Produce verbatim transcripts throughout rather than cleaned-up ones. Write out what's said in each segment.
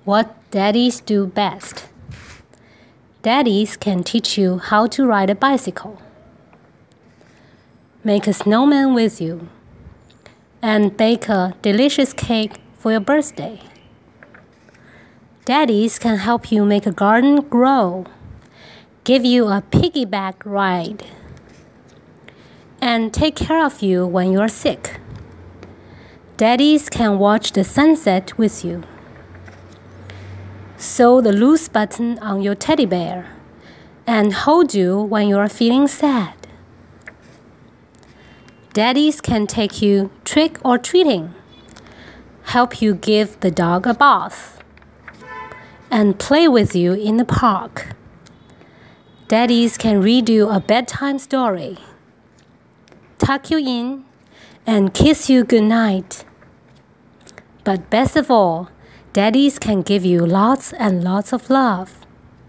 What daddies do best. Daddies can teach you how to ride a bicycle, make a snowman with you, and bake a delicious cake for your birthday. Daddies can help you make a garden grow, give you a piggyback ride, and take care of you when you're sick. Daddies can watch the sunset with you, sew the loose button on your teddy bear, and hold you when you're feeling sad. Daddies can take you trick-or-treating, help you give the dog a bath, and play with you in the park. Daddies can read you a bedtime story, tuck you in, and kiss you goodnight. But best of all, daddies can give you lots and lots of love.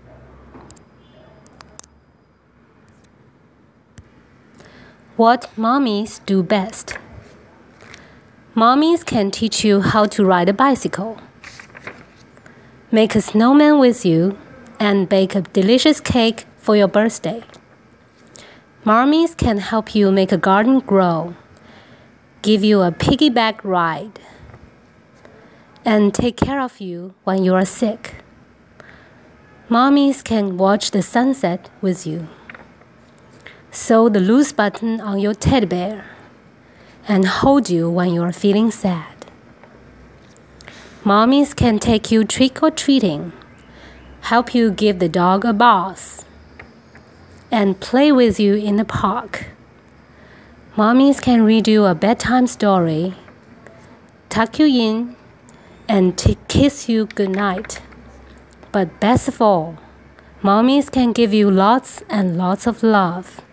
What mommies do best. Mommies can teach you how to ride a bicycle, make a snowman with you, and bake a delicious cake for your birthday. Mommies can help you make a garden grow, give you a piggyback ride, and take care of you when you are sick. Mommies can watch the sunset with you, sew the loose button on your teddy bear, and hold you when you are feeling sad. Mommies can take you trick-or-treating, help you give the dog a bath, and play with you in the park. Mommies can read you a bedtime story, tuck you in, and t- kiss you goodnight. But best of all, mommies can give you lots and lots of love.